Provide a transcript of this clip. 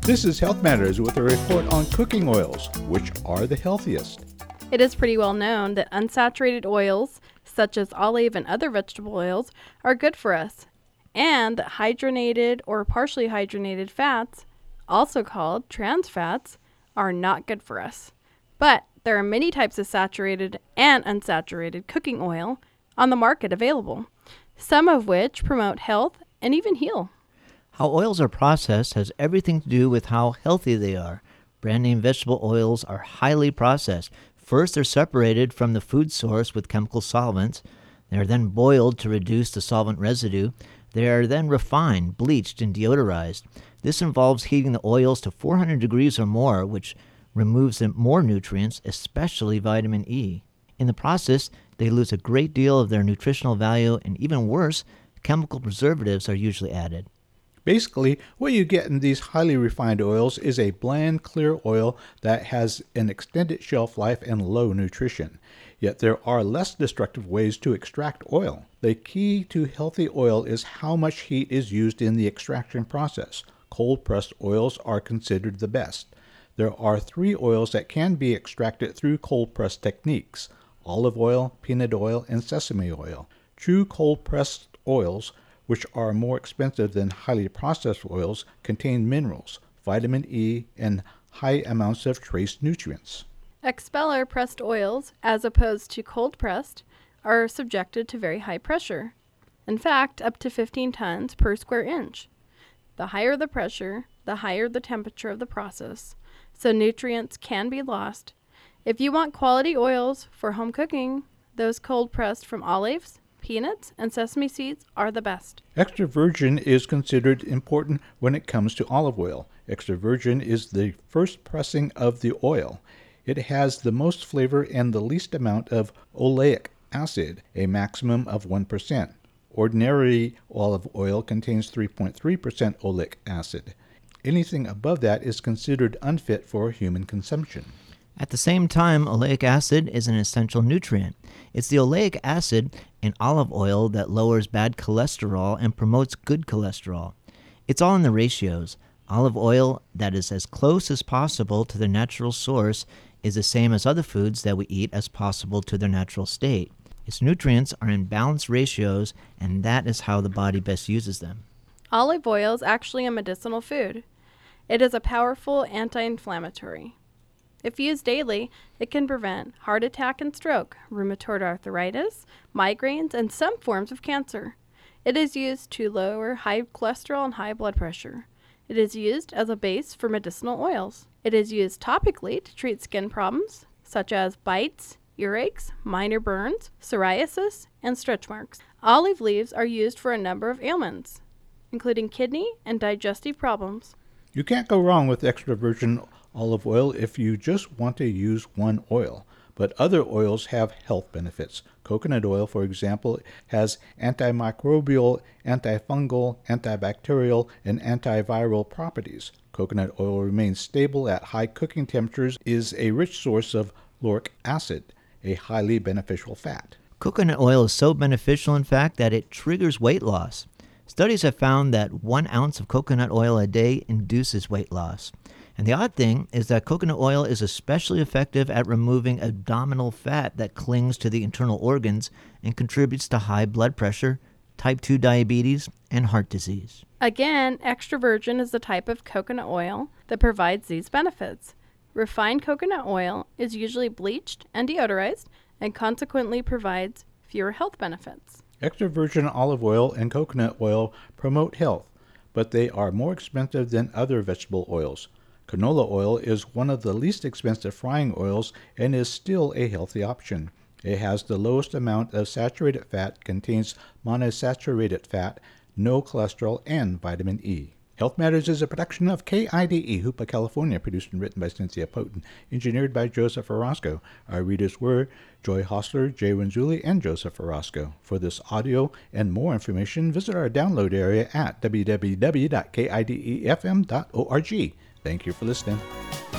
This is Health Matters with a report on cooking oils, which are the healthiest. It is pretty well known that unsaturated oils, such as olive and other vegetable oils, are good for us, and that hydrogenated or partially hydrogenated fats, also called trans fats, are not good for us. But there are many types of saturated and unsaturated cooking oil on the market available, some of which promote health and even heal. How oils are processed has everything to do with how healthy they are. Brand name vegetable oils are highly processed. First, they're separated from the food source with chemical solvents. They are then boiled to reduce the solvent residue. They are then refined, bleached, and deodorized. This involves heating the oils to 400 degrees or more, which removes more nutrients, especially vitamin E. In the process, they lose a great deal of their nutritional value, and even worse, chemical preservatives are usually added. Basically, what you get in these highly refined oils is a bland, clear oil that has an extended shelf life and low nutrition. Yet there are less destructive ways to extract oil. The key to healthy oil is how much heat is used in the extraction process. Cold-pressed oils are considered the best. There are 3 oils that can be extracted through cold-press techniques: olive oil, peanut oil, and sesame oil. True cold-pressed oils, which are more expensive than highly processed oils, contain minerals, vitamin E, and high amounts of trace nutrients. Expeller pressed oils, as opposed to cold pressed, are subjected to very high pressure. In fact, up to 15 tons per square inch. The higher the pressure, the higher the temperature of the process, so nutrients can be lost. If you want quality oils for home cooking, those cold pressed from olives, peanuts, and sesame seeds are the best. Extra virgin is considered important when it comes to olive oil. Extra virgin is the first pressing of the oil. It has the most flavor and the least amount of oleic acid, a maximum of 1%. Ordinary olive oil contains 3.3% oleic acid. Anything above that is considered unfit for human consumption. At the same time, oleic acid is an essential nutrient. It's the oleic acid in olive oil that lowers bad cholesterol and promotes good cholesterol. It's all in the ratios. Olive oil that is as close as possible to their natural source is the same as other foods that we eat as possible to their natural state. Its nutrients are in balanced ratios, and that is how the body best uses them. Olive oil is actually a medicinal food. It is a powerful anti-inflammatory. If used daily, it can prevent heart attack and stroke, rheumatoid arthritis, migraines, and some forms of cancer. It is used to lower high cholesterol and high blood pressure. It is used as a base for medicinal oils. It is used topically to treat skin problems, such as bites, earaches, minor burns, psoriasis, and stretch marks. Olive leaves are used for a number of ailments, including kidney and digestive problems. You can't go wrong with extra virgin olive oil if you just want to use one oil, but other oils have health benefits. Coconut oil, for example, has antimicrobial, antifungal, antibacterial, and antiviral properties. Coconut oil remains stable at high cooking temperatures, is a rich source of lauric acid, a highly beneficial fat. Coconut oil is so beneficial, in fact, that it triggers weight loss. Studies have found that 1 ounce of coconut oil a day induces weight loss. And the odd thing is that coconut oil is especially effective at removing abdominal fat that clings to the internal organs and contributes to high blood pressure, type 2 diabetes, and heart disease. Again, extra virgin is the type of coconut oil that provides these benefits. Refined coconut oil is usually bleached and deodorized and consequently provides fewer health benefits. Extra virgin olive oil and coconut oil promote health, but they are more expensive than other vegetable oils. Canola oil is one of the least expensive frying oils and is still a healthy option. It has the lowest amount of saturated fat, contains monosaturated fat, no cholesterol, and vitamin E. Health Matters is a production of KIDE, Hoopa, California, produced and written by Cynthia Poten, engineered by Joseph Orozco. Our readers were Joy Hostler, Jay Renzulli, and Joseph Orozco. For this audio and more information, visit our download area at www.kidefm.org. Thank you for listening.